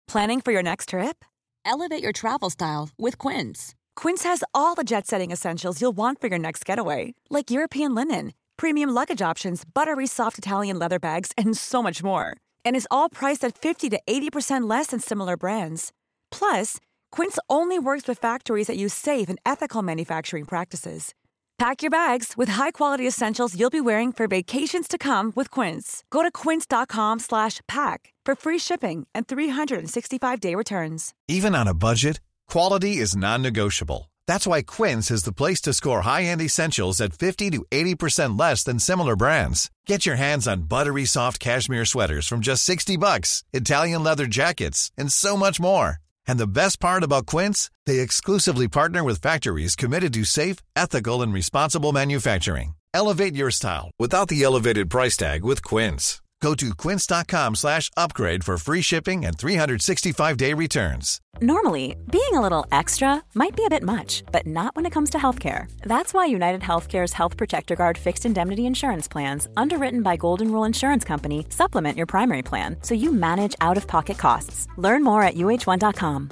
Planning for your next trip? Elevate your travel style with Quince. Quince has all the jet-setting essentials you'll want for your next getaway, like European linen, premium luggage options, buttery soft Italian leather bags, and so much more. And is all priced at 50 to 80% less than similar brands. Plus, Quince only works with factories that use safe and ethical manufacturing practices. Pack your bags with high-quality essentials you'll be wearing for vacations to come with Quince. Go to quince.com/pack for free shipping and 365-day returns. Even on a budget, quality is non-negotiable. That's why Quince is the place to score high-end essentials at 50 to 80% less than similar brands. Get your hands on buttery soft cashmere sweaters from just $60, Italian leather jackets, and so much more. And the best part about Quince, they exclusively partner with factories committed to safe, ethical, and responsible manufacturing. Elevate your style without the elevated price tag with Quince. Go to quince.com/upgrade for free shipping and 365-day returns. Normally, being a little extra might be a bit much, but not when it comes to healthcare. That's why United Healthcare's Health Protector Guard fixed indemnity insurance plans, underwritten by Golden Rule Insurance Company, supplement your primary plan so you manage out-of-pocket costs. Learn more at UH1.com.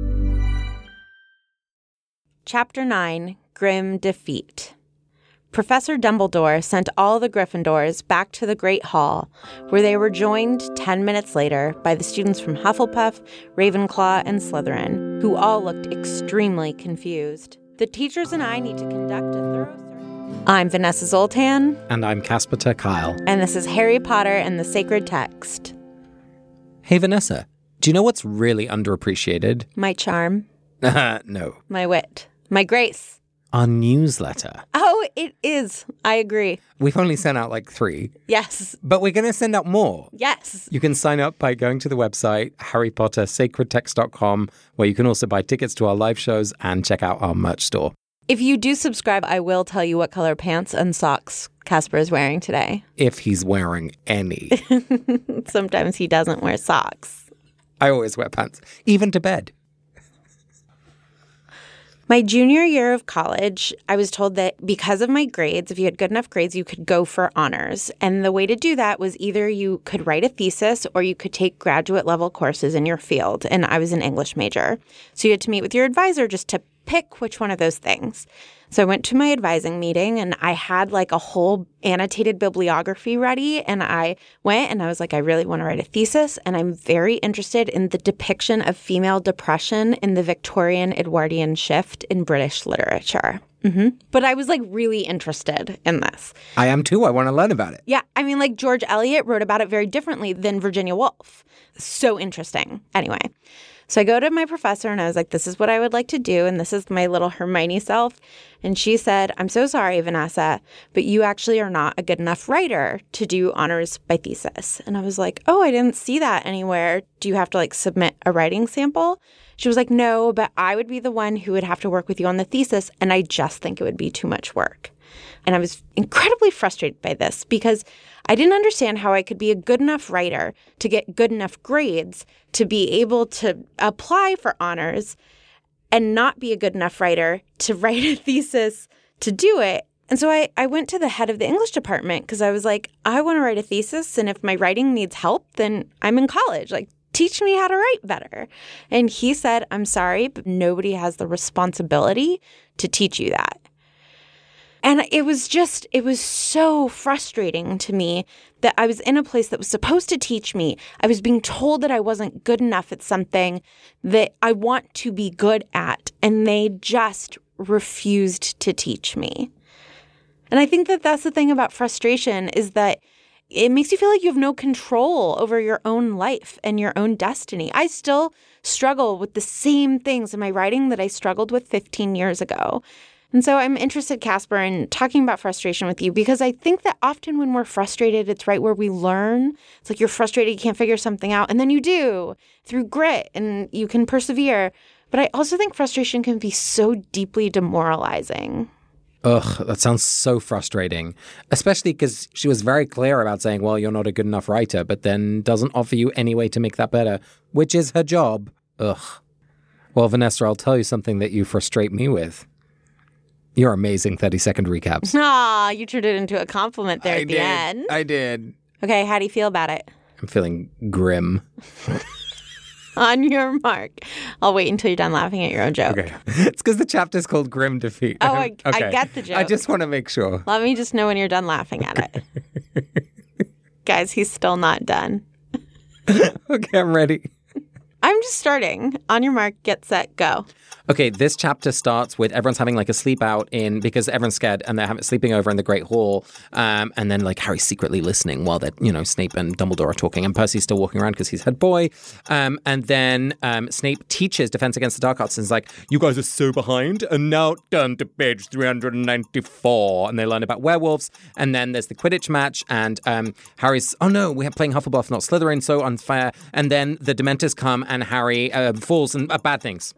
Chapter 9, Grim Defeat. Professor Dumbledore sent all the Gryffindors back to the Great Hall, where they were joined 10 minutes later by the students from Hufflepuff, Ravenclaw, and Slytherin, who all looked extremely confused. The teachers and I need to conduct a thorough search. I'm Vanessa Zoltan. And I'm Casper ter Kuile. And this is Harry Potter and the Sacred Text. Hey, Vanessa, do you know what's really underappreciated? My charm. No. My wit. My grace. Our newsletter. Oh, it is. I agree. We've only sent out like 3. Yes. But we're going to send out more. Yes. You can sign up by going to the website, harrypottersacredtext.com, where you can also buy tickets to our live shows and check out our merch store. If you do subscribe, I will tell you what color pants and socks Casper is wearing today. If he's wearing any. Sometimes he doesn't wear socks. I always wear pants, even to bed. My junior year of college, I was told that because of my grades, if you had good enough grades, you could go for honors. And the way to do that was either you could write a thesis or you could take graduate level courses in your field. And I was an English major. So you had to meet with your advisor just to pick which one of those things. So I went to my advising meeting and I had like a whole annotated bibliography ready. And I went and I was like, I really want to write a thesis. And I'm very interested in the depiction of female depression in the Victorian Edwardian shift in British literature. But I was like really interested in this. I am too. I want to learn about it. Yeah. I mean, like George Eliot wrote about it very differently than Virginia Woolf. So interesting. Anyway. So I go to my professor and I was like, this is what I would like to do. And this is my little Hermione self. And she said, I'm so sorry, Vanessa, but you actually are not a good enough writer to do honors by thesis. And I was like, oh, I didn't see that anywhere. Do you have to like submit a writing sample? She was like, no, but I would be the one who would have to work with you on the thesis. And I just think it would be too much work. And I was incredibly frustrated by this because I didn't understand how I could be a good enough writer to get good enough grades to be able to apply for honors and not be a good enough writer to write a thesis to do it. And so I went to the head of the English department because I was like, I want to write a thesis. And if my writing needs help, then I'm in college. Like, teach me how to write better. And he said, I'm sorry, but nobody has the responsibility to teach you that. And it was so frustrating to me that I was in a place that was supposed to teach me. I was being told that I wasn't good enough at something that I want to be good at, and they just refused to teach me. And I think that that's the thing about frustration is that it makes you feel like you have no control over your own life and your own destiny. I still struggle with the same things in my writing that I struggled with 15 years ago. And so I'm interested, Casper, in talking about frustration with you because I think that often when we're frustrated, it's right where we learn. It's like you're frustrated, you can't figure something out, and then you do through grit and you can persevere. But I also think frustration can be so deeply demoralizing. Ugh, that sounds so frustrating, especially because she was very clear about saying, well, you're not a good enough writer, but then doesn't offer you any way to make that better, which is her job. Ugh. Well, Vanessa, I'll tell you something that you frustrate me with. Your amazing 30-second recaps. Aw, you turned it into a compliment there at the end. I did. Okay, how do you feel about it? I'm feeling grim. On your mark. I'll wait until you're done laughing at your own joke. Okay. It's because the chapter's called Grim Defeat. Oh, I get the joke. I just want to make sure. Let me just know when you're done laughing at it. Guys, he's still not done. Okay, I'm ready. I'm just starting. On your mark, get set, go. Okay, this chapter starts with everyone's having like a sleep out because everyone's scared and they're sleeping over in the Great Hall. And then like Harry's secretly listening while they're, Snape and Dumbledore are talking and Percy's still walking around because he's head boy. And then Snape teaches Defense Against the Dark Arts and is like, you guys are so behind and now turn to page 394. And they learn about werewolves. And then there's the Quidditch match and Harry's, oh no, we're playing Hufflepuff, not Slytherin, so unfair. And then the Dementors come and Harry falls and bad things.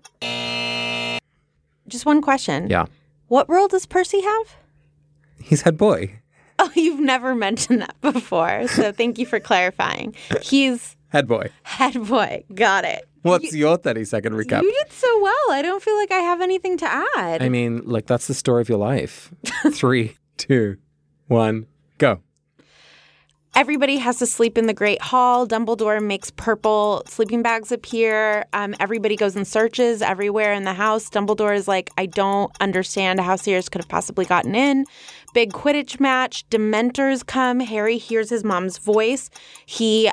Just one question. Yeah. What role does Percy have? He's head boy. Oh, you've never mentioned that before. So thank you for clarifying. He's head boy. Head boy. Got it. What's your 30-second recap? You did so well. I don't feel like I have anything to add. I mean, like, that's the story of your life. 3, 2, 1, go. Everybody has to sleep in the Great Hall. Dumbledore makes purple sleeping bags appear. Everybody goes and searches everywhere in the house. Dumbledore is like, I don't understand how Sirius could have possibly gotten in. Big Quidditch match. Dementors come. Harry hears his mom's voice. He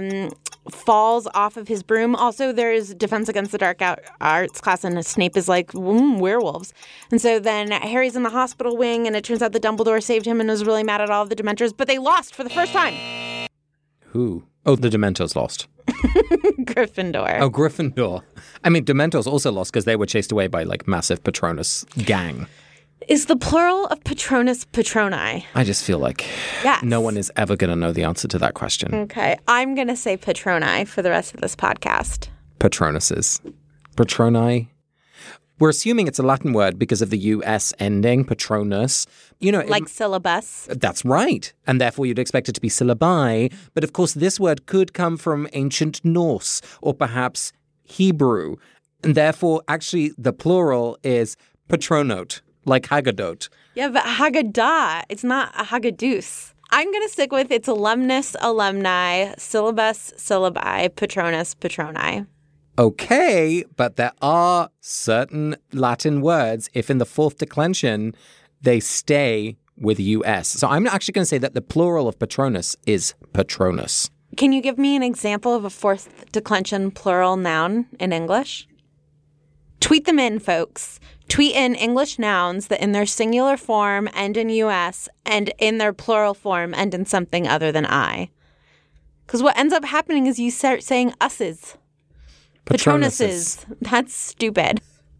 falls off of his broom. Also, there's Defense Against the Dark Arts class, and Snape is like, werewolves. And so then Harry's in the hospital wing, and it turns out that Dumbledore saved him and was really mad at all of the Dementors, but they lost for the first time. Who? Oh, the Dementors lost. Gryffindor. Oh, Gryffindor. I mean, Dementors also lost because they were chased away by, like, massive Patronus gang. Is the plural of Patronus Patroni? I just feel like no one is ever going to know the answer to that question. Okay. I'm going to say Patroni for the rest of this podcast. Patronuses. Patroni. We're assuming it's a Latin word because of the US ending, Patronus. Like syllabus. That's right. And therefore you'd expect it to be syllabi. But of course, this word could come from ancient Norse or perhaps Hebrew. And therefore, actually, the plural is patronote. Like Haggadot. Yeah, but Haggadah. It's not a Haggadus. I'm going to stick with it's alumnus, alumni, syllabus, syllabi, patronus, patroni. Okay, but there are certain Latin words, if in the fourth declension, they stay with US. So I'm actually going to say that the plural of patronus is patronus. Can you give me an example of a fourth declension plural noun in English? Tweet them in, folks. Tweet in English nouns that in their singular form end in US and in their plural form end in something other than I. Because what ends up happening is you start saying us's. Patronuses. That's stupid.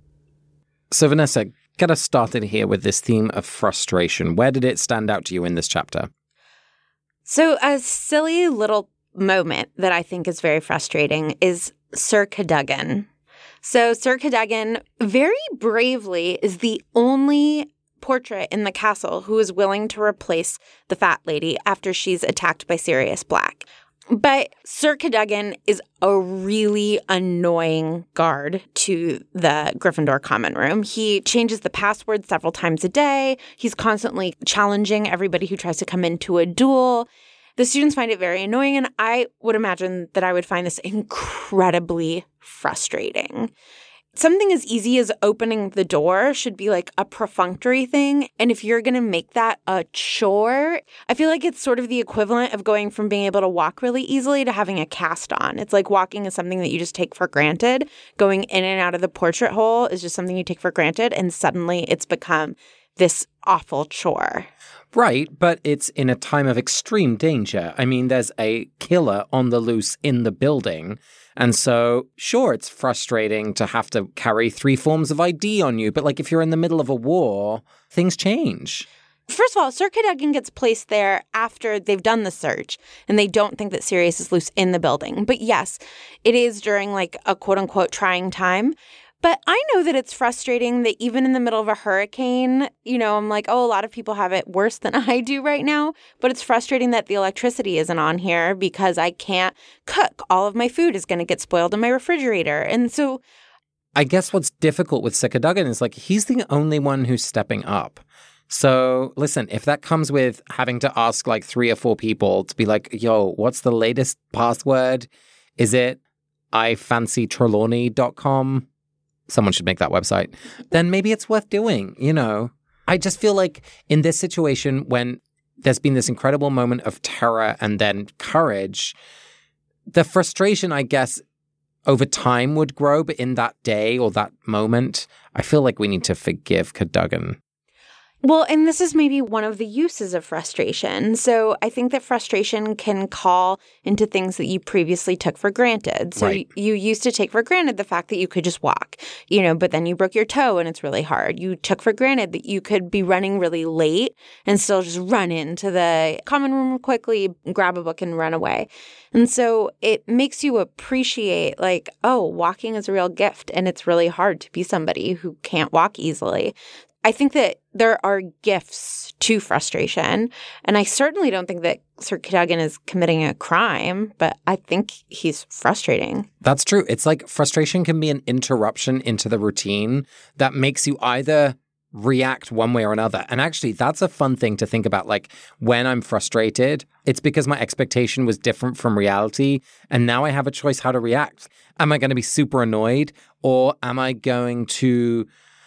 So Vanessa, get us started here with this theme of frustration. Where did it stand out to you in this chapter? So a silly little moment that I think is very frustrating is Sir Cadogan. So Sir Cadogan very bravely is the only portrait in the castle who is willing to replace the fat lady after she's attacked by Sirius Black. But Sir Cadogan is a really annoying guard to the Gryffindor common room. He changes the password several times a day. He's constantly challenging everybody who tries to come into a duel. The students find it very annoying, and I would imagine that I would find this incredibly frustrating. Something as easy as opening the door should be like a perfunctory thing. And if you're going to make that a chore, I feel like it's sort of the equivalent of going from being able to walk really easily to having a cast on. It's like walking is something that you just take for granted. Going in and out of the portrait hole is just something you take for granted. And suddenly it's become this awful chore. Right, but it's in a time of extreme danger. I mean, there's a killer on the loose in the building. And so, sure, it's frustrating to have to carry 3 forms of ID on you. But like if you're in the middle of a war, things change. First of all, Sir Cadogan gets placed there after they've done the search and they don't think that Sirius is loose in the building. But yes, it is during like a quote unquote trying time. But I know that it's frustrating that even in the middle of a hurricane, I'm like, oh, a lot of people have it worse than I do right now. But it's frustrating that the electricity isn't on here because I can't cook. All of my food is going to get spoiled in my refrigerator. And so I guess what's difficult with Sir Cadogan is like he's the only one who's stepping up. So listen, if that comes with having to ask like 3 or 4 people to be like, yo, what's the latest password? Is it ifancytrelawney.com. Someone should make that website. Then maybe it's worth doing, you know. I just feel like in this situation, when there's been this incredible moment of terror and then courage, the frustration, I guess, over time would grow. But in that day or that moment, I feel like we need to forgive Cadogan. Well, and this is maybe one of the uses of frustration. So I think that frustration can call into things that you previously took for granted. So Right. you used to take for granted the fact that you could just walk, you know, but then you broke your toe and it's really hard. You took for granted that you could be running really late and still just run into the common room quickly, grab a book and run away. And so it makes you appreciate like, oh, walking is a real gift and it's really hard to be somebody who can't walk easily. I think that there are gifts to frustration, and I certainly don't think that Sir Cadogan is committing a crime, but I think he's frustrating. That's true. It's like frustration can be an interruption into the routine that makes you either react one way or another. And actually, that's a fun thing to think about. Like when I'm frustrated, it's because my expectation was different from reality. And now I have a choice how to react. Am I going to be super annoyed, or am I going to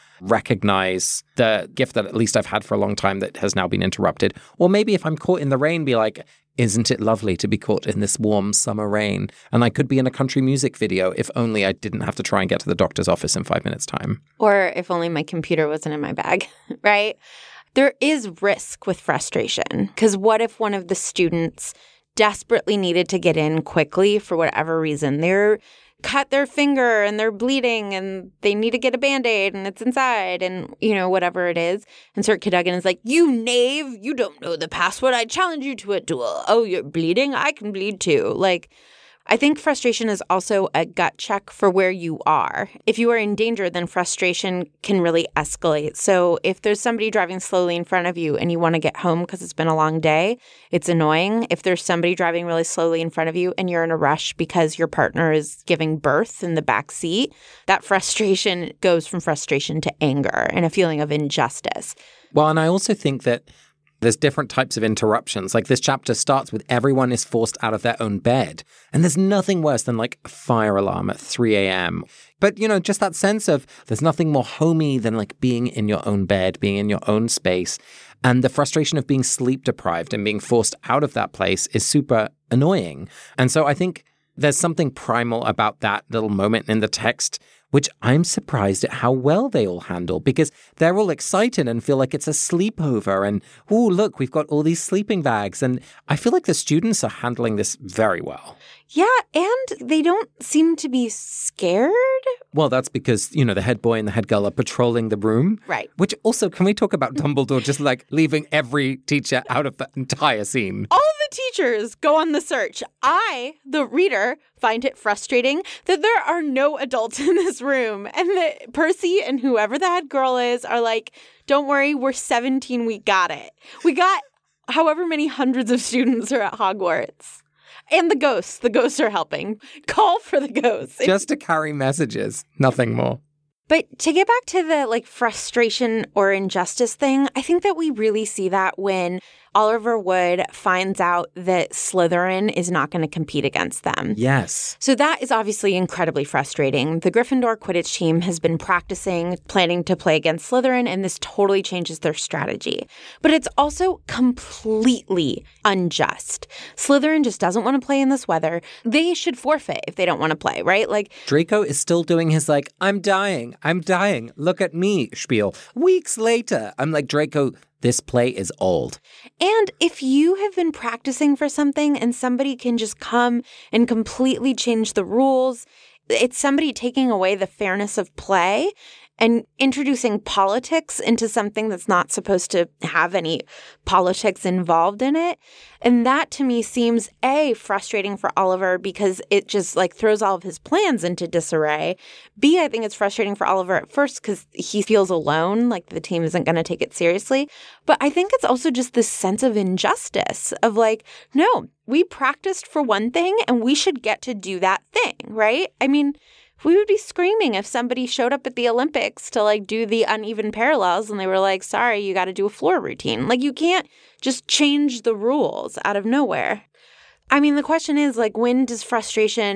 recognize the gift that at least I've had for a long time that has now been interrupted? Or maybe if I'm caught in the rain, be like, isn't it lovely to be caught in this warm summer rain? And I could be in a country music video if only I didn't have to try and get to the doctor's office in 5 minutes' time. Or if only my computer wasn't in my bag, right? There is risk with frustration, because what if one of the students desperately needed to get in quickly for whatever reason? They're cut their finger and they're bleeding and they need to get a Band-Aid and it's inside and, you know, whatever it is. And Sir Cadogan is like, you knave, you don't know the password. I challenge you to a duel. Oh, you're bleeding? I can bleed too. Like, I think frustration is also a gut check for where you are. If you are in danger, then frustration can really escalate. So if there's somebody driving slowly in front of you and you want to get home because it's been a long day, it's annoying. If there's somebody driving really slowly in front of you and you're in a rush because your partner is giving birth in the back seat, that frustration goes from frustration to anger and a feeling of injustice. Well, and I also think that there's different types of interruptions. Like this chapter starts with everyone is forced out of their own bed. And there's nothing worse than like a fire alarm at 3 a.m. But, you know, just that sense of there's nothing more homey than like being in your own bed, being in your own space. And the frustration of being sleep deprived and being forced out of that place is super annoying. And so I think there's something primal about that little moment in the text, which I'm surprised at how well they all handle, because they're all excited and feel like it's a sleepover. And, oh, look, we've got all these sleeping bags. And I feel like the students are handling this very well. Yeah, and they don't seem to be scared. Well, that's because, you know, the head boy and the head girl are patrolling the room. Right. Which also, can we talk about Dumbledore just like leaving every teacher out of the entire scene? All the teachers go on the search. I, the reader, find it frustrating that there are no adults in this room. And that Percy and whoever the head girl is are like, don't worry, we're 17, we got it. We got however many hundreds of students are at Hogwarts. And the ghosts are helping. Call for the ghosts. Just to carry messages, nothing more. But to get back to the like frustration or injustice thing, I think that we really see that when Oliver Wood finds out that Slytherin is not going to compete against them. Yes. So that is obviously incredibly frustrating. The Gryffindor Quidditch team has been practicing, planning to play against Slytherin, and this totally changes their strategy. But it's also completely unjust. Slytherin just doesn't want to play in this weather. They should forfeit if they don't want to play, right? Like Draco is still doing his like, I'm dying, look at me spiel. Weeks later, I'm like, Draco, this play is old. And if you have been practicing for something and somebody can just come and completely change the rules, it's somebody taking away the fairness of play and introducing politics into something that's not supposed to have any politics involved in it. And that to me seems A, frustrating for Oliver because it just like throws all of his plans into disarray. B, I think it's frustrating for Oliver at first because he feels alone, like the team isn't going to take it seriously. But I think it's also just this sense of injustice of like, no, we practiced for one thing and we should get to do that thing, right? I mean, we would be screaming if somebody showed up at the Olympics to like do the uneven parallels and they were like, sorry, you got to do a floor routine. Like you can't just change the rules out of nowhere. I mean, the question is like, when does frustration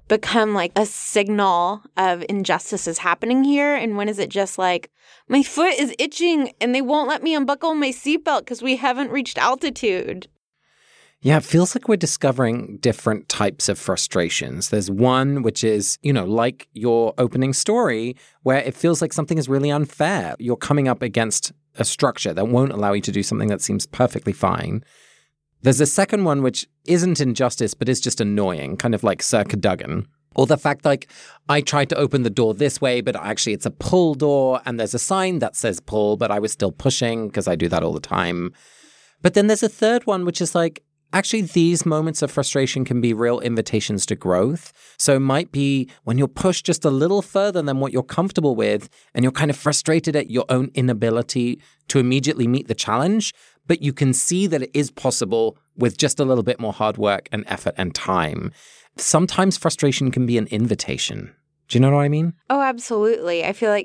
become like a signal of injustice is happening here? And when is it just like, my foot is itching and they won't let me unbuckle my seatbelt because we haven't reached altitude? Yeah, it feels like we're discovering different types of frustrations. There's one which is, like your opening story, where it feels like something is really unfair. You're coming up against a structure that won't allow you to do something that seems perfectly fine. There's a second one which isn't injustice, but is just annoying, kind of like Sir Cadogan. Or the fact like, I tried to open the door this way, but actually it's a pull door, and there's a sign that says pull, but I was still pushing because I do that all the time. But then there's a third one, which is like, actually, these moments of frustration can be real invitations to growth. So it might be when you're pushed just a little further than what you're comfortable with, and you're kind of frustrated at your own inability to immediately meet the challenge, but you can see that it is possible with just a little bit more hard work and effort and time. Sometimes frustration can be an invitation. Do you know what I mean? Oh, absolutely. I feel like,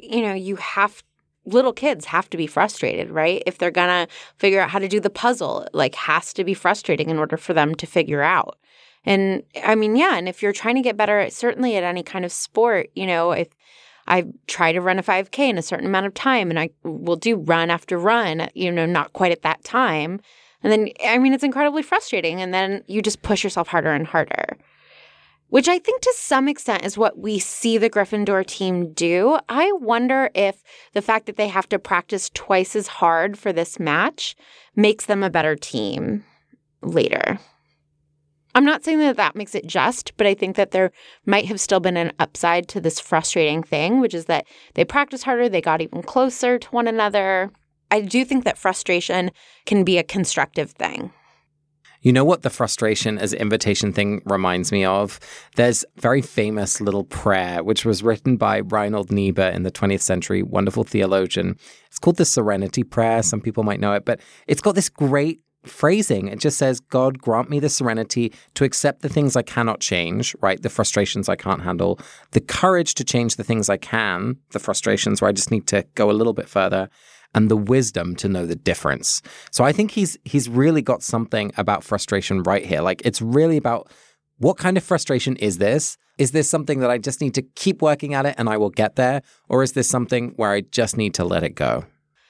little kids have to be frustrated, right? If they're going to figure out how to do the puzzle, it has to be frustrating in order for them to figure out. And I mean, yeah, and if you're trying to get better, certainly at any kind of sport, if I try to run a 5K in a certain amount of time and I will do run after run, not quite at that time. And then, it's incredibly frustrating. And then you just push yourself harder and harder, which I think to some extent is what we see the Gryffindor team do. I wonder if the fact that they have to practice twice as hard for this match makes them a better team later. I'm not saying that makes it just, but I think that there might have still been an upside to this frustrating thing, which is that they practiced harder, they got even closer to one another. I do think that frustration can be a constructive thing. You know what the frustration as invitation thing reminds me of? There's a very famous little prayer, which was written by Reinhold Niebuhr in the 20th century, wonderful theologian. It's called the Serenity Prayer. Some people might know it, but it's got this great phrasing. It just says, God, grant me the serenity to accept the things I cannot change, right? The frustrations I can't handle, the courage to change the things I can, the frustrations where I just need to go a little bit further, and the wisdom to know the difference. So I think he's really got something about frustration right here. Like, it's really about what kind of frustration is this? Is this something that I just need to keep working at it and I will get there? Or is this something where I just need to let it go?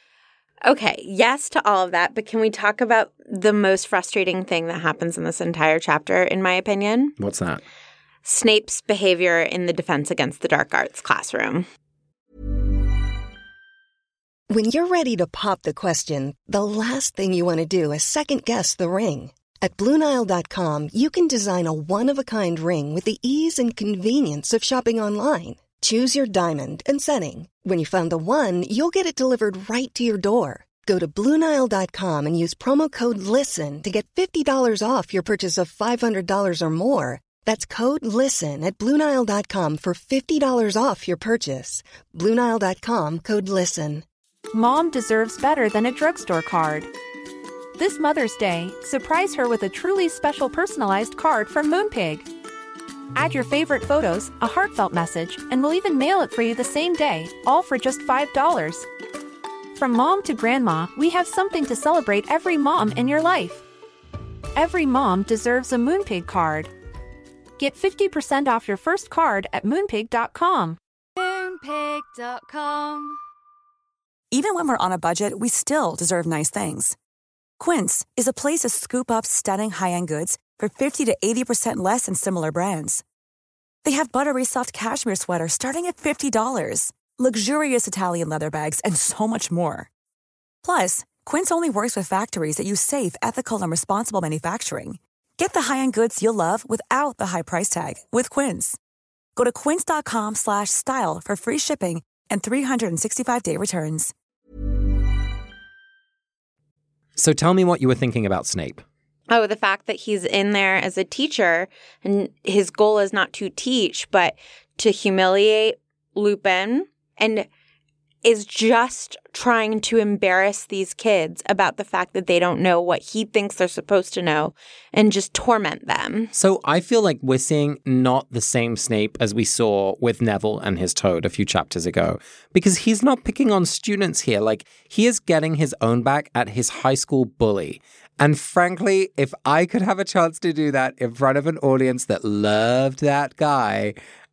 Okay, yes to all of that, but can we talk about the most frustrating thing that happens in this entire chapter, in my opinion? What's that? Snape's behavior in the Defense Against the Dark Arts classroom. When you're ready to pop the question, the last thing you want to do is second-guess the ring. At BlueNile.com, you can design a one-of-a-kind ring with the ease and convenience of shopping online. Choose your diamond and setting. When you find the one, you'll get it delivered right to your door. Go to BlueNile.com and use promo code LISTEN to get $50 off your purchase of $500 or more. That's code LISTEN at BlueNile.com for $50 off your purchase. BlueNile.com, code LISTEN. Mom deserves better than a drugstore card. This Mother's Day, surprise her with a truly special personalized card from Moonpig. Add your favorite photos, a heartfelt message, and we'll even mail it for you the same day, all for just $5. From mom to grandma, we have something to celebrate every mom in your life. Every mom deserves a Moonpig card. Get 50% off your first card at Moonpig.com. Moonpig.com. Even when we're on a budget, we still deserve nice things. Quince is a place to scoop up stunning high-end goods for 50 to 80% less than similar brands. They have buttery soft cashmere sweaters starting at $50, luxurious Italian leather bags, and so much more. Plus, Quince only works with factories that use safe, ethical, and responsible manufacturing. Get the high-end goods you'll love without the high price tag with Quince. Go to quince.com/style for free shipping and 365-day returns. So tell me what you were thinking about Snape. Oh, the fact that he's in there as a teacher and his goal is not to teach, but to humiliate Lupin, and is just trying to embarrass these kids about the fact that they don't know what he thinks they're supposed to know and just torment them. So I feel like we're seeing not the same Snape as we saw with Neville and his Toad a few chapters ago, because he's not picking on students here. Like, he is getting his own back at his high school bully. And frankly, if I could have a chance to do that in front of an audience that loved that guy,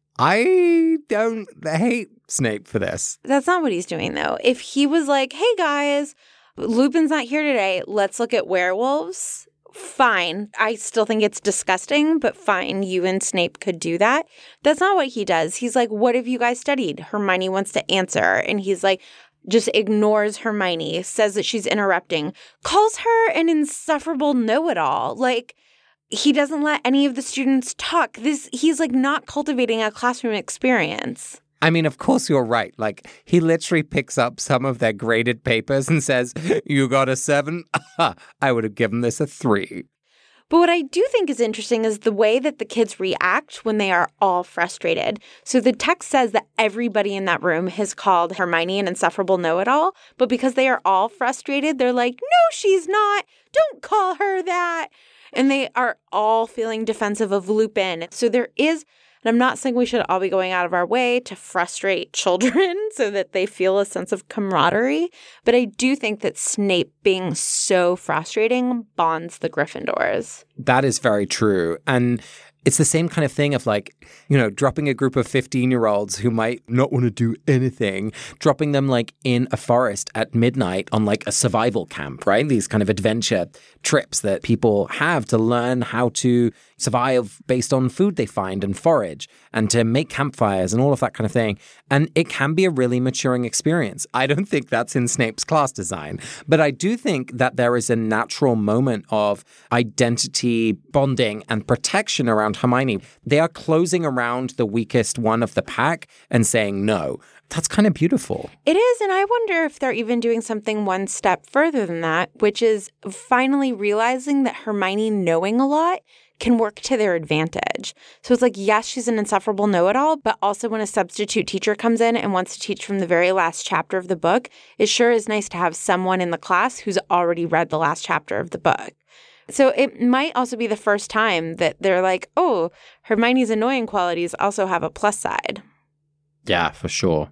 I don't hate Snape for this. That's not what he's doing, though. If he was like, hey, guys, Lupin's not here today. Let's look at werewolves. Fine. I still think it's disgusting, but fine. You and Snape could do that. That's not what he does. He's like, what have you guys studied? Hermione wants to answer. And he's like, just ignores Hermione, says that she's interrupting, calls her an insufferable know-it-all. Like, he doesn't let any of the students talk. He's like not cultivating a classroom experience. I mean, of course you're right. Like, he literally picks up some of their graded papers and says, you got a 7? I would have given this a 3. But what I do think is interesting is the way that the kids react when they are all frustrated. So the text says that everybody in that room has called Hermione an insufferable know-it-all, but because they are all frustrated, they're like, no, she's not. Don't call her that. And they are all feeling defensive of Lupin. So there is, and I'm not saying we should all be going out of our way to frustrate children so that they feel a sense of camaraderie, but I do think that Snape being so frustrating bonds the Gryffindors. That is very true. And it's the same kind of thing of like, you know, dropping a group of 15-year-olds who might not want to do anything, dropping them like in a forest at midnight on like a survival camp, right? These kind of adventure trips that people have to learn how to survive based on food they find and forage and to make campfires and all of that kind of thing. And it can be a really maturing experience. I don't think that's in Snape's class design, but I do think that there is a natural moment of identity bonding and protection around Hermione. They are closing around the weakest one of the pack and saying no. That's kind of beautiful. It is, and I wonder if they're even doing something one step further than that, which is finally realizing that Hermione knowing a lot can work to their advantage. So it's like, yes, she's an insufferable know-it-all, but also when a substitute teacher comes in and wants to teach from the very last chapter of the book, it sure is nice to have someone in the class who's already read the last chapter of the book. So it might also be the first time that they're like, oh, Hermione's annoying qualities also have a plus side. Yeah, for sure.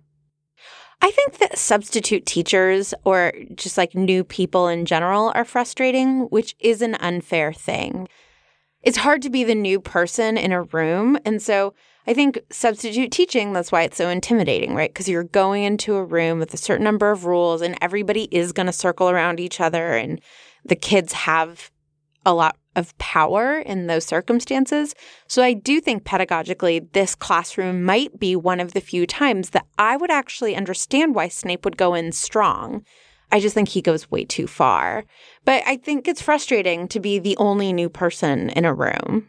I think that substitute teachers or just like new people in general are frustrating, which is an unfair thing. It's hard to be the new person in a room. And so I think substitute teaching, that's why it's so intimidating, right? Because you're going into a room with a certain number of rules and everybody is going to circle around each other and the kids have a lot of power in those circumstances. So I do think pedagogically, this classroom might be one of the few times that I would actually understand why Snape would go in strong. I just think he goes way too far. But I think it's frustrating to be the only new person in a room.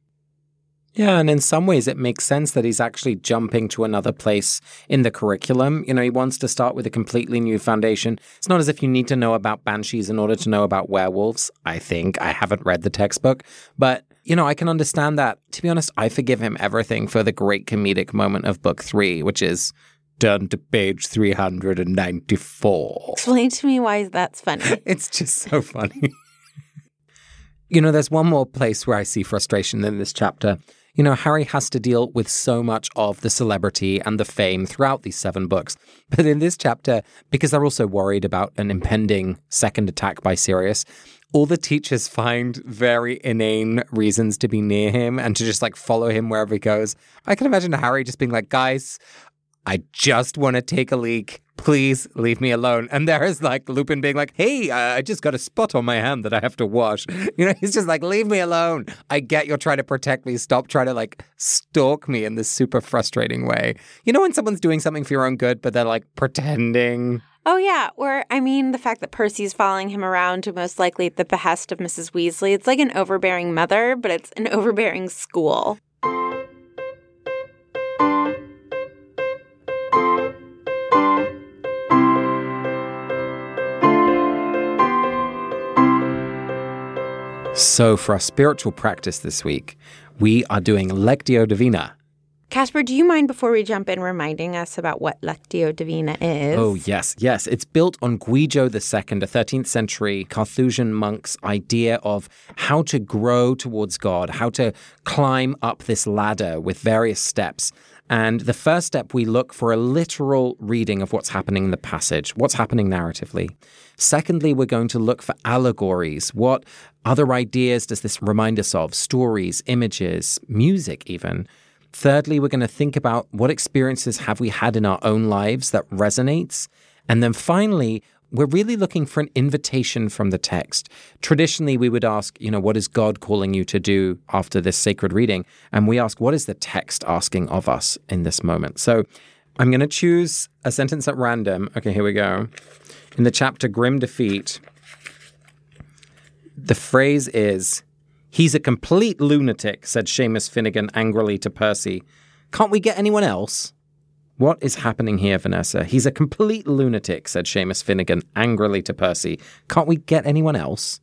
Yeah, and in some ways it makes sense that he's actually jumping to another place in the curriculum. You know, he wants to start with a completely new foundation. It's not as if you need to know about banshees in order to know about werewolves, I think. I haven't read the textbook, but, you know, I can understand that. To be honest, I forgive him everything for the great comedic moment of book 3, which is turn to page 394. Explain to me why that's funny. It's just so funny. You know, there's one more place where I see frustration in this chapter. You know, Harry has to deal with so much of the celebrity and the fame throughout these 7 books. But in this chapter, because they're also worried about an impending second attack by Sirius, all the teachers find very inane reasons to be near him and to just like follow him wherever he goes. I can imagine Harry just being like, guys, I just want to take a leak. Please leave me alone. And there is like Lupin being like, hey, I just got a spot on my hand that I have to wash. You know, he's just like, leave me alone. I get you're trying to protect me. Stop trying to like stalk me in this super frustrating way. You know, when someone's doing something for your own good, but they're like pretending. Oh, yeah. Or, I mean, the fact that Percy's following him around most likely at the behest of Mrs. Weasley. It's like an overbearing mother, but it's an overbearing school. So for our spiritual practice this week, we are doing Lectio Divina. Casper, do you mind before we jump in reminding us about what Lectio Divina is? Oh, yes. It's built on Guido II, a 13th century Carthusian monk's idea of how to grow towards God, how to climb up this ladder with various steps. And the first step, we look for a literal reading of what's happening in the passage, what's happening narratively. Secondly, we're going to look for allegories. What other ideas does this remind us of? Stories, images, music even. Thirdly, we're going to think about what experiences have we had in our own lives that resonates. And then finally, we're really looking for an invitation from the text. Traditionally, we would ask, what is God calling you to do after this sacred reading? And we ask, what is the text asking of us in this moment? So I'm going to choose a sentence at random. Okay, here we go. In the chapter Grim Defeat, the phrase is, "He's a complete lunatic," said Seamus Finnegan angrily to Percy. "Can't we get anyone else?" What is happening here, Vanessa? "He's a complete lunatic," said Seamus Finnegan angrily to Percy. "Can't we get anyone else?"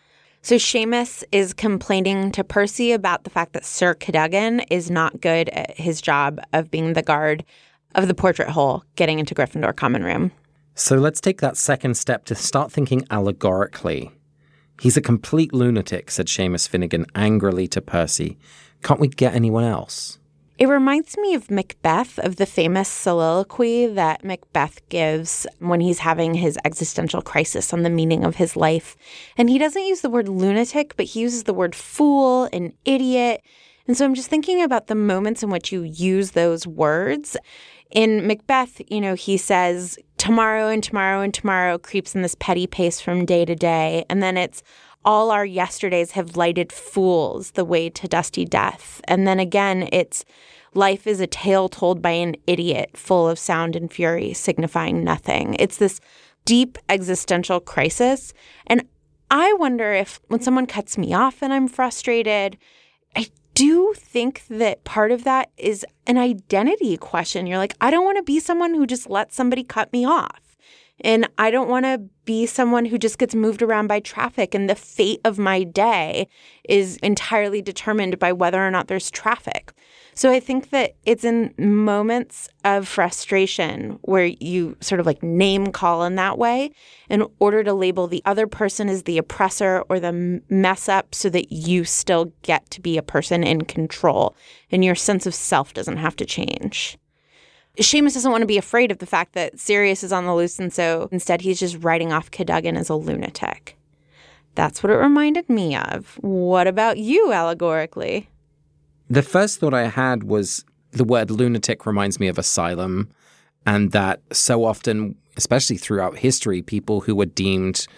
So Seamus is complaining to Percy about the fact that Sir Cadogan is not good at his job of being the guard of the portrait hole getting into Gryffindor common room. So let's take that second step to start thinking allegorically. "He's a complete lunatic," said Seamus Finnegan angrily to Percy. "Can't we get anyone else?" It reminds me of Macbeth, of the famous soliloquy that Macbeth gives when he's having his existential crisis on the meaning of his life. And he doesn't use the word lunatic, but he uses the word fool and idiot. And so I'm just thinking about the moments in which you use those words. In Macbeth, he says, tomorrow and tomorrow and tomorrow creeps in this petty pace from day to day. And then it's, all our yesterdays have lighted fools the way to dusty death. And then again, it's, life is a tale told by an idiot, full of sound and fury, signifying nothing. It's this deep existential crisis. And I wonder if when someone cuts me off and I'm frustrated, I do think that part of that is an identity question. You're like, I don't want to be someone who just lets somebody cut me off. And I don't want to be someone who just gets moved around by traffic and the fate of my day is entirely determined by whether or not there's traffic. So I think that it's in moments of frustration where you sort of like name call in that way in order to label the other person as the oppressor or the mess up so that you still get to be a person in control and your sense of self doesn't have to change. Seamus doesn't want to be afraid of the fact that Sirius is on the loose, and so instead he's just writing off Cadogan as a lunatic. That's what it reminded me of. What about you, allegorically? The first thought I had was the word lunatic reminds me of asylum, and that so often, especially throughout history, people who were deemed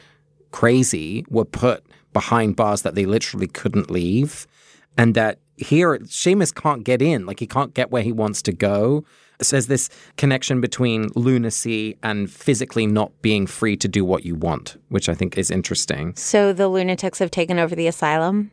crazy were put behind bars that they literally couldn't leave, and that here Seamus can't get in, like he can't get where he wants to go. So there's this connection between lunacy and physically not being free to do what you want, which I think is interesting. So the lunatics have taken over the asylum?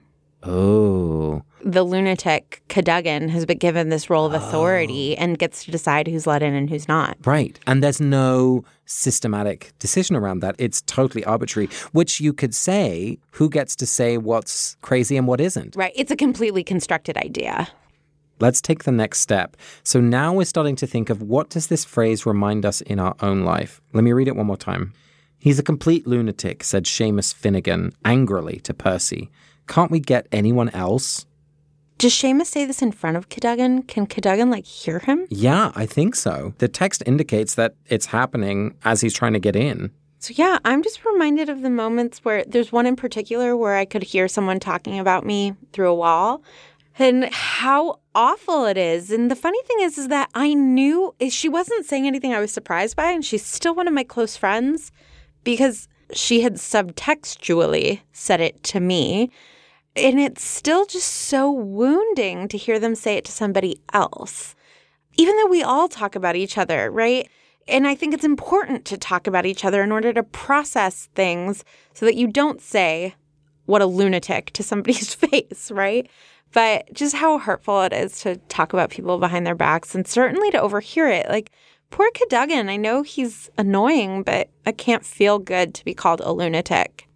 Oh. The lunatic, Cadogan, has been given this role of authority and gets to decide who's let in and who's not. Right. And there's no systematic decision around that. It's totally arbitrary, which you could say, who gets to say what's crazy and what isn't? Right. It's a completely constructed idea. Let's take the next step. So now we're starting to think of what does this phrase remind us in our own life? Let me read it one more time. "He's a complete lunatic," said Seamus Finnegan angrily to Percy. "Can't we get anyone else?" Does Seamus say this in front of Cadogan? Can Cadogan, hear him? Yeah, I think so. The text indicates that it's happening as he's trying to get in. So yeah, I'm just reminded of the moments where there's one in particular where I could hear someone talking about me through a wall and how awful it is. And the funny thing is that I knew she wasn't saying anything I was surprised by, and she's still one of my close friends because she had subtextually said it to me. And it's still just so wounding to hear them say it to somebody else, even though we all talk about each other, right? And I think it's important to talk about each other in order to process things so that you don't say, what a lunatic, to somebody's face, right? But just how hurtful it is to talk about people behind their backs and certainly to overhear it. Poor Cadogan, I know he's annoying, but it can't feel good to be called a lunatic.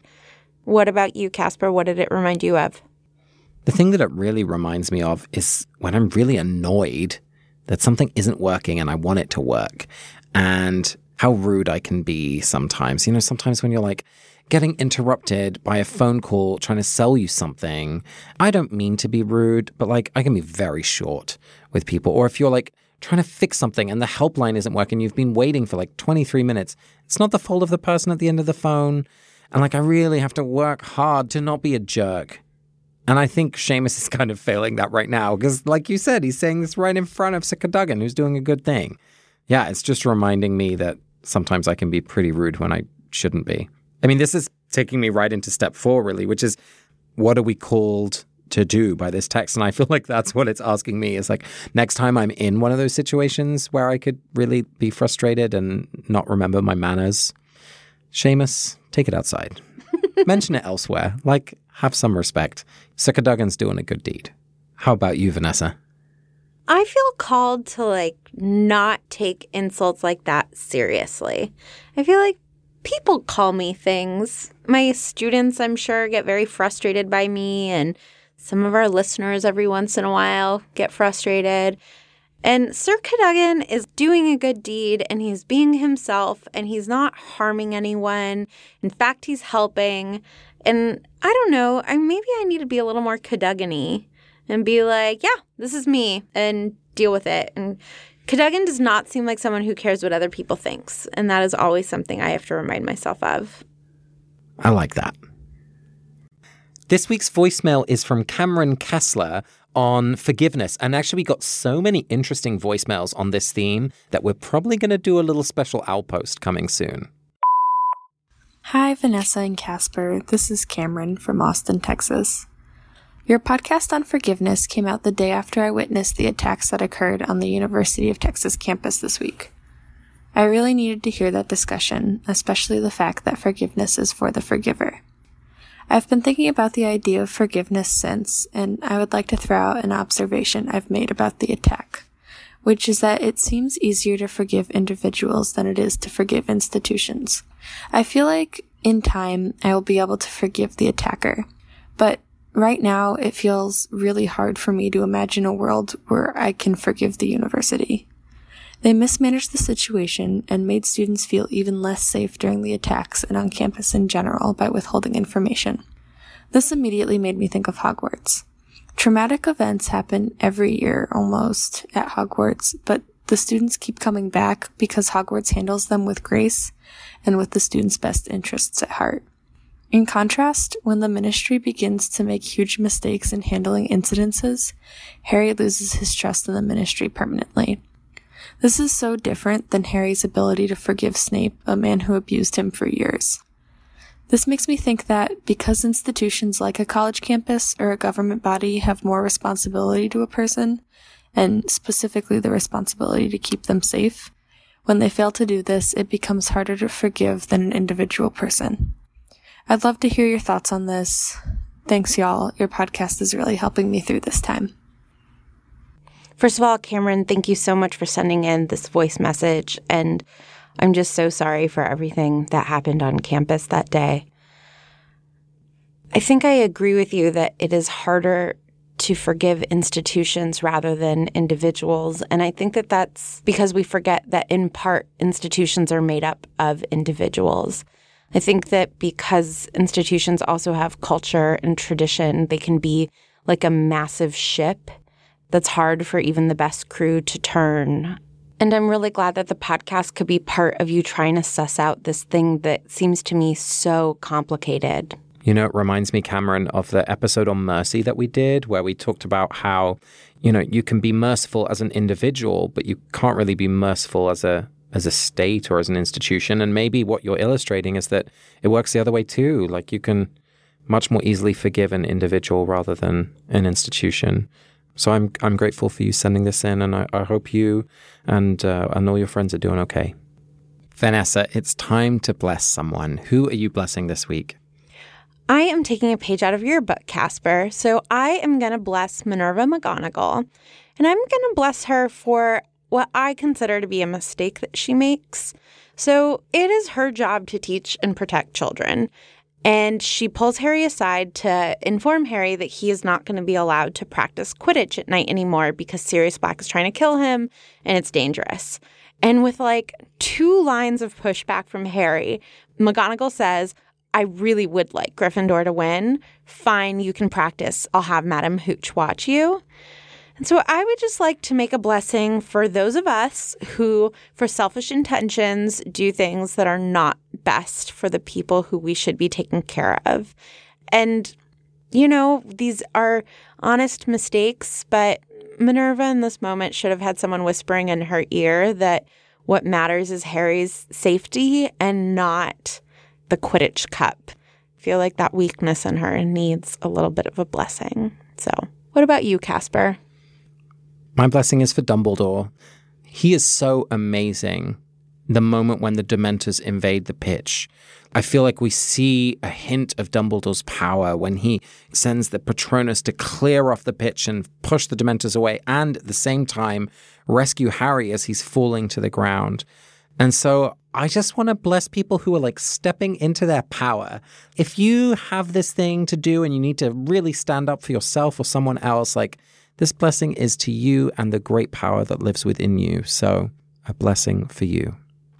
What about you, Casper? What did it remind you of? The thing that it really reminds me of is when I'm really annoyed that something isn't working and I want it to work. And how rude I can be sometimes. You know, sometimes when you're like getting interrupted by a phone call trying to sell you something, I don't mean to be rude, but like I can be very short with people. Or if you're like trying to fix something and the helpline isn't working, you've been waiting for like 23 minutes. It's not the fault of the person at the end of the phone. And like I really have to work hard to not be a jerk. And I think Seamus is kind of failing that right now because, like you said, he's saying this right in front of Sir Cadogan, who's doing a good thing. Yeah, it's just reminding me that sometimes I can be pretty rude when I shouldn't be. I mean, this is taking me right into step 4, really, which is what are we called to do by this text? And I feel like that's what it's asking me is like, next time I'm in one of those situations where I could really be frustrated and not remember my manners, Seamus, take it outside. Mention it elsewhere. Like, have some respect. Sir Cadogan's doing a good deed. How about you, Vanessa? I feel called to, like, not take insults like that seriously. I feel like people call me things. My students, I'm sure, get very frustrated by me, and some of our listeners every once in a while get frustrated. And Sir Cadogan is doing a good deed, and he's being himself, and he's not harming anyone. In fact, he's helping. And I don't know, maybe I need to be a little more Cadogan-y and be like, yeah, this is me, and deal with it. And Cadogan does not seem like someone who cares what other people thinks, and that is always something I have to remind myself of. I like that. This week's voicemail is from Cameron Kessler on forgiveness. And actually, we got so many interesting voicemails on this theme that we're probably going to do a little special outpost coming soon. Hi, Vanessa and Casper. This is Cameron from Austin, Texas. Your podcast on forgiveness came out the day after I witnessed the attacks that occurred on the University of Texas campus this week. I really needed to hear that discussion, especially the fact that forgiveness is for the forgiver. I've been thinking about the idea of forgiveness since, and I would like to throw out an observation I've made about the attack, which is that it seems easier to forgive individuals than it is to forgive institutions. I feel like in time I will be able to forgive the attacker, but right now it feels really hard for me to imagine a world where I can forgive the university. They mismanaged the situation and made students feel even less safe during the attacks and on campus in general by withholding information. This immediately made me think of Hogwarts. Traumatic events happen every year almost at Hogwarts, but the students keep coming back because Hogwarts handles them with grace and with the students' best interests at heart. In contrast, when the Ministry begins to make huge mistakes in handling incidences, Harry loses his trust in the Ministry permanently. This is so different than Harry's ability to forgive Snape, a man who abused him for years. This makes me think that because institutions like a college campus or a government body have more responsibility to a person, and specifically the responsibility to keep them safe, when they fail to do this, it becomes harder to forgive than an individual person. I'd love to hear your thoughts on this. Thanks, y'all. Your podcast is really helping me through this time. First of all, Cameron, thank you so much for sending in this voice message, and I'm just so sorry for everything that happened on campus that day. I think I agree with you that it is harder to forgive institutions rather than individuals, and I think that that's because we forget that in part institutions are made up of individuals. I think that because institutions also have culture and tradition, they can be like a massive ship that's hard for even the best crew to turn. And I'm really glad that the podcast could be part of you trying to suss out this thing that seems to me so complicated. You know, it reminds me, Cameron, of the episode on mercy that we did, where we talked about how, you know, you can be merciful as an individual, but you can't really be merciful as a state or as an institution. And maybe what you're illustrating is that it works the other way too. Like you can much more easily forgive an individual rather than an institution. So I'm grateful for you sending this in, and I hope you and all your friends are doing okay. Vanessa, it's time to bless someone. Who are you blessing this week? I am taking a page out of your book, Casper. So I am going to bless Minerva McGonagall, and I'm going to bless her for what I consider to be a mistake that she makes. So it is her job to teach and protect children. And she pulls Harry aside to inform Harry that he is not going to be allowed to practice Quidditch at night anymore because Sirius Black is trying to kill him and it's dangerous. And with like 2 lines of pushback from Harry, McGonagall says, I really would like Gryffindor to win. Fine, you can practice. I'll have Madam Hooch watch you. And so I would just like to make a blessing for those of us who, for selfish intentions, do things that are not best for the people who we should be taking care of. And, you know, these are honest mistakes, but Minerva in this moment should have had someone whispering in her ear that what matters is Harry's safety and not the Quidditch cup. I feel like that weakness in her needs a little bit of a blessing. So what about you, Casper? My blessing is for Dumbledore. He is so amazing. The moment when the Dementors invade the pitch, I feel like we see a hint of Dumbledore's power when he sends the Patronus to clear off the pitch and push the Dementors away, and at the same time rescue Harry as he's falling to the ground. And so I just want to bless people who are like stepping into their power. If you have this thing to do and you need to really stand up for yourself or someone else, like, this blessing is to you and the great power that lives within you. So, a blessing for you.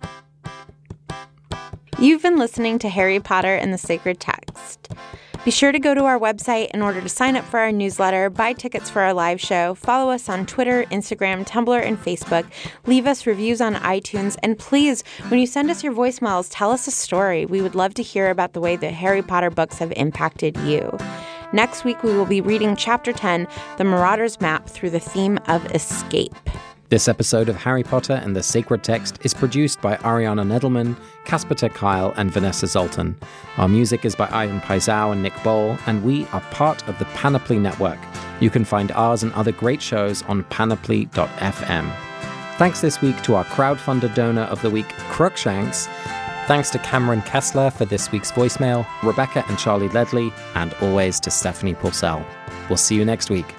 You've been listening to Harry Potter and the Sacred Text. Be sure to go to our website in order to sign up for our newsletter, buy tickets for our live show, follow us on Twitter, Instagram, Tumblr, and Facebook, leave us reviews on iTunes, and please, when you send us your voicemails, tell us a story. We would love to hear about the way the Harry Potter books have impacted you. Next week, we will be reading Chapter 10, The Marauder's Map, through the theme of escape. This episode of Harry Potter and the Sacred Text is produced by Ariana Nedelman, Casper ter Kuile, and Vanessa Zoltan. Our music is by Ivan Paisau and Nick Bowl, and we are part of the Panoply Network. You can find ours and other great shows on panoply.fm. Thanks this week to our crowdfunder donor of the week, Crookshanks. Thanks to Cameron Kessler for this week's voicemail, Rebecca and Charlie Ledley, and always to Stephanie Purcell. We'll see you next week.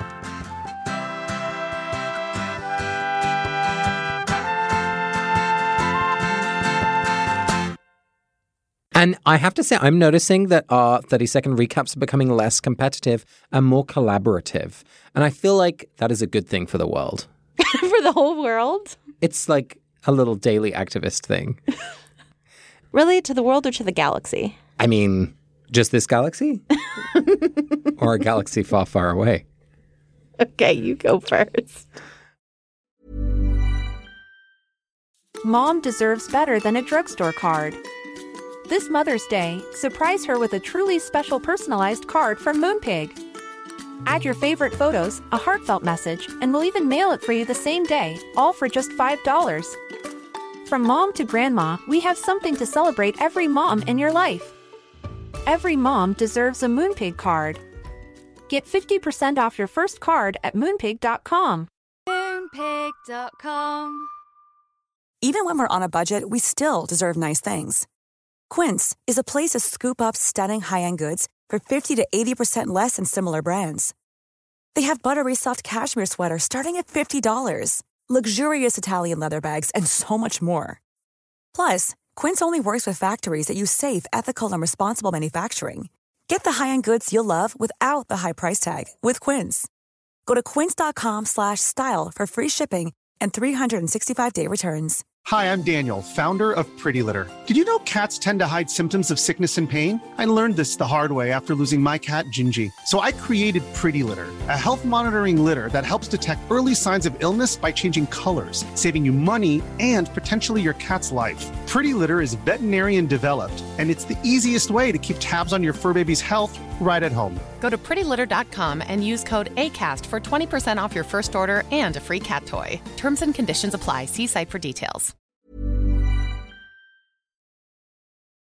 And I have to say, I'm noticing that our 30-second recaps are becoming less competitive and more collaborative. And I feel like that is a good thing for the world. For the whole world? It's like a little daily activist thing. Really? To the world or to the galaxy? I mean, just this galaxy? Or a galaxy far, far away? Okay, you go first. Mom deserves better than a drugstore card. This Mother's Day, surprise her with a truly special personalized card from Moonpig. Add your favorite photos, a heartfelt message, and we'll even mail it for you the same day, all for just $5. From mom to grandma, we have something to celebrate every mom in your life. Every mom deserves a Moonpig card. Get 50% off your first card at Moonpig.com. Moonpig.com. Even when we're on a budget, we still deserve nice things. Quince is a place to scoop up stunning high-end goods for 50 to 80% less than similar brands. They have buttery soft cashmere sweaters starting at $50, luxurious Italian leather bags, and so much more. Plus, Quince only works with factories that use safe, ethical, and responsible manufacturing. Get the high-end goods you'll love without the high price tag with Quince. Go to quince.com/style for free shipping and 365-day returns. Hi, I'm Daniel, founder of Pretty Litter. Did you know cats tend to hide symptoms of sickness and pain? I learned this the hard way after losing my cat, Gingy. So I created Pretty Litter, a health monitoring litter that helps detect early signs of illness by changing colors, saving you money and potentially your cat's life. Pretty Litter is veterinarian developed, and it's the easiest way to keep tabs on your fur baby's health right at home. Go to prettylitter.com and use code ACAST for 20% off your first order and a free cat toy. Terms and conditions apply. See site for details.